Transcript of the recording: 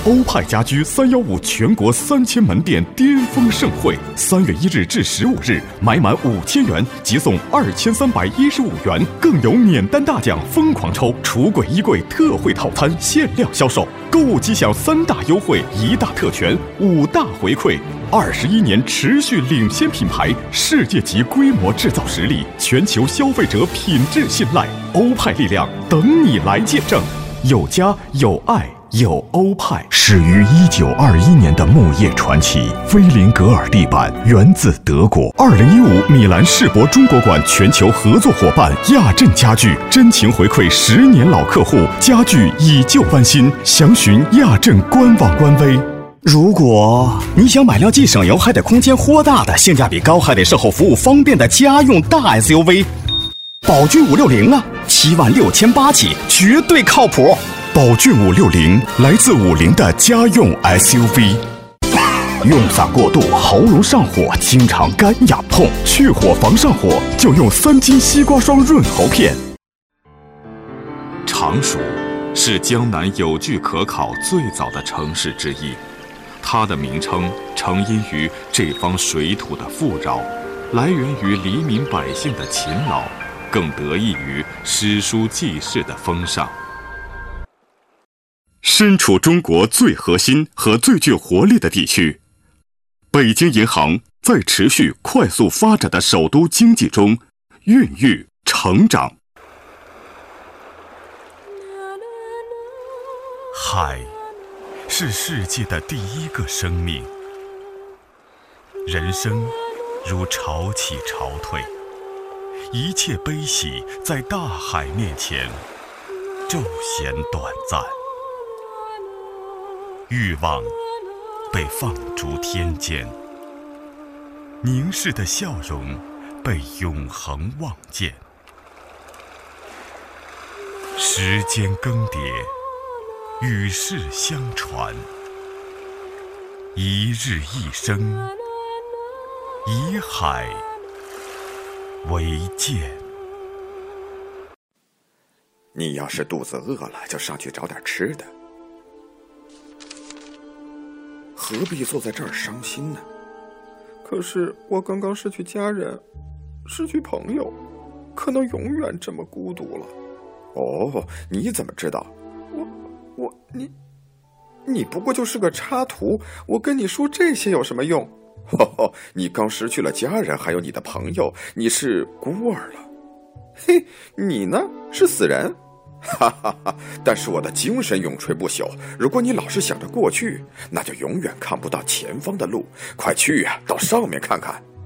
欧派家居315全国3000门店巅峰盛会，3月1日至15日，买满5000元即送2315元，更有免单大奖疯狂抽，橱柜衣柜特惠套餐限量销售，购物即享3大优惠、1大特权、5大回馈。21年持续领先品牌，世界级规模制造实力，全球消费者品质信赖，欧派力量等你来见证。有家有爱有欧派。 始于1921年的木业传奇菲林格尔地板源自德国。2015米兰世博中国馆全球合作伙伴亚镇家具真情回馈10年老客户，家具以旧翻新，详询亚镇官网官微。 如果你想买辆既省油还得空间豁大的、性价比高还得售后服务方便的家用大 SUV， 宝骏560啊，76800起，绝对靠谱。 宝骏560来自50的家用 SUV。用嗓过度，喉咙上火，经常干痒痛，去火防上火就用3金西瓜霜润喉片。 常熟是江南有据可考最早的城市之一，它的名称成因于这方水土的富饶，来源于黎民百姓的勤劳，更得益于诗书记事的风尚。身处中国最核心和最具活力的地区，北京银行在持续快速发展的首都经济中孕育成长。 海是世界的第一个生命，人生如潮起潮退，一切悲喜在大海面前骤显短暂，欲望被放逐天间，凝视的笑容被永恒望见。时间更迭，与世相传，一日一生，以海为鉴。 你要是肚子饿了，就上去找点吃的，何必坐在这儿伤心呢？ 可是我刚刚失去家人，失去朋友，可能永远这么孤独了。 哦，你怎么知道？ 你不过就是个插图，我跟你说这些有什么用？ 你刚失去了家人，还有你的朋友，你是孤儿了。 嘿，你呢？是死人。 哈哈哈！但是我的精神永垂不朽。如果你老是想着过去，那就永远看不到前方的路。快去啊，到上面看看。